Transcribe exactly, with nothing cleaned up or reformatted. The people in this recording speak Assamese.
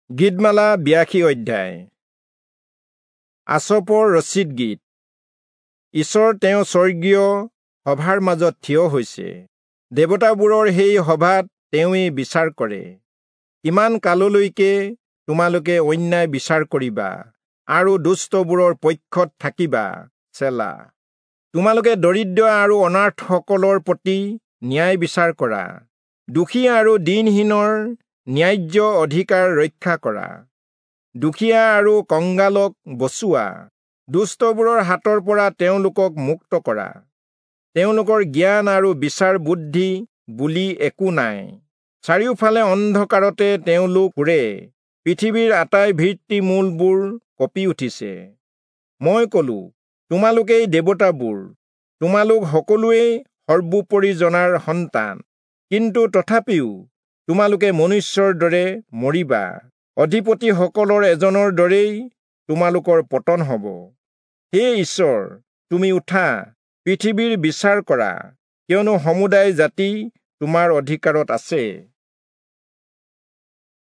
গীতমালা বিয়াশী অধ্যায়। আছপৰ ৰচিদ গীত। ঈশ্বৰ তেওঁ স্বৰ্গীয় সভাৰ মাজত থিয় হৈছে। দেৱতাবোৰৰ সেই সভাত তেওঁৱেই বিচাৰ কৰে। কিমান কাললৈকে তোমালোকে অন্যায় বিচাৰ কৰিবা আৰু দুষ্টবোৰৰ পক্ষত থাকিবা? চেলা। তোমালোকে দৰিদ্ৰ আৰু অনাৰ্থসকলৰ প্ৰতি ন্যায় বিচাৰ কৰা। দুখী আৰু দীনহীনৰ ন্যায্য অধিকাৰ ৰক্ষা কৰা। দুখীয়া আৰু কংগালক বচোৱা। দুষ্টবোৰৰ হাতৰ পৰা তেওঁলোকক মুক্ত কৰা। তেওঁলোকৰ জ্ঞান আৰু বিচাৰ বুদ্ধি বুলি একো নাই। চাৰিওফালে অন্ধকাৰতে তেওঁলোক ফুৰে। পৃথিৱীৰ আটাই ভিত্তিমূলবোৰ কঁপি উঠিছে। মই কলো, তোমালোকেই দেৱতাবোৰ, তোমালোক সকলোৱেই সৰ্বোপৰি জনাৰ সন্তান। কিন্তু তথাপিও তোমালোকে মনুষ্যৰ দৰে মৰিবা। অধিপতিসকলৰ এজনৰ দৰেই তোমালোকৰ পতন হ'ব। হে ঈশ্বৰ, তুমি উঠা, পৃথিৱীৰ বিচাৰ কৰা, কিয়নো সমুদায় জাতি তোমাৰ অধিকাৰত আছে।